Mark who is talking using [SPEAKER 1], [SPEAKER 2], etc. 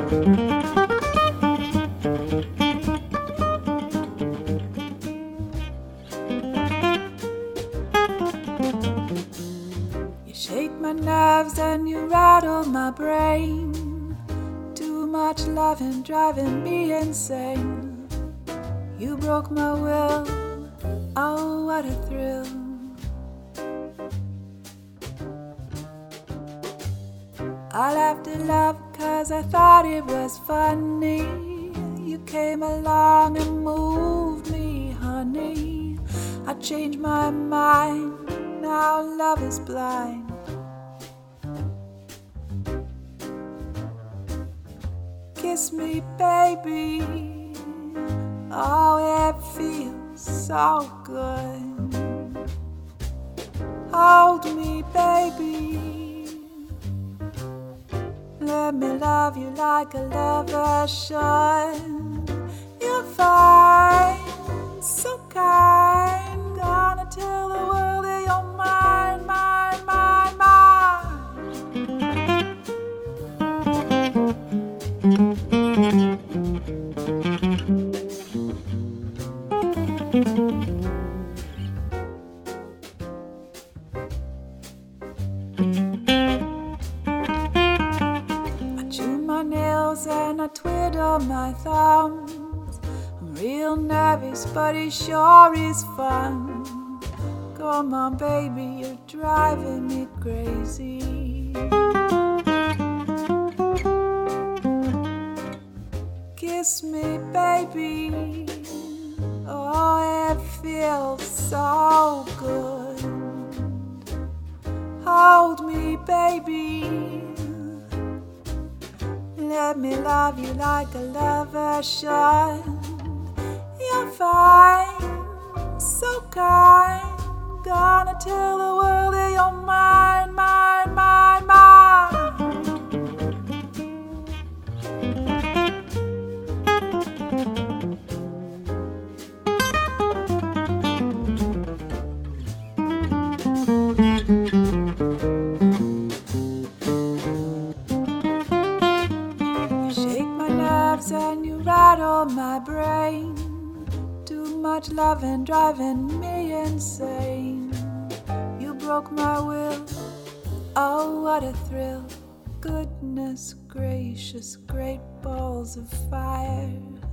[SPEAKER 1] You shake my nerves and you rattle my brain. Too much loving driving me insane. You broke my will, oh what a thrill. I laughed at love 'cause I thought it was funny. You came along and moved me, honey. I changed my mind, now love is blind. Kiss me, baby, oh it feels so good. Hold me, baby, let me love you like a lover should. You're fine, so kind, gonna tell the world that you're mine, mine, mine, mine. I chew my nails and I twiddle my thumbs. I'm real nervous, but it sure is fun. Come on, baby, you're driving me crazy. Kiss me, baby, oh, it feels so good. Hold me, baby, let me love you like a lover should. You're fine, so kind, gonna tell the world that you're mine, mine, mine, mine. You shake my nerves and you rattle my brain. Too much loving driving me insane. You broke my will, oh what a thrill. Goodness gracious, great balls of fire.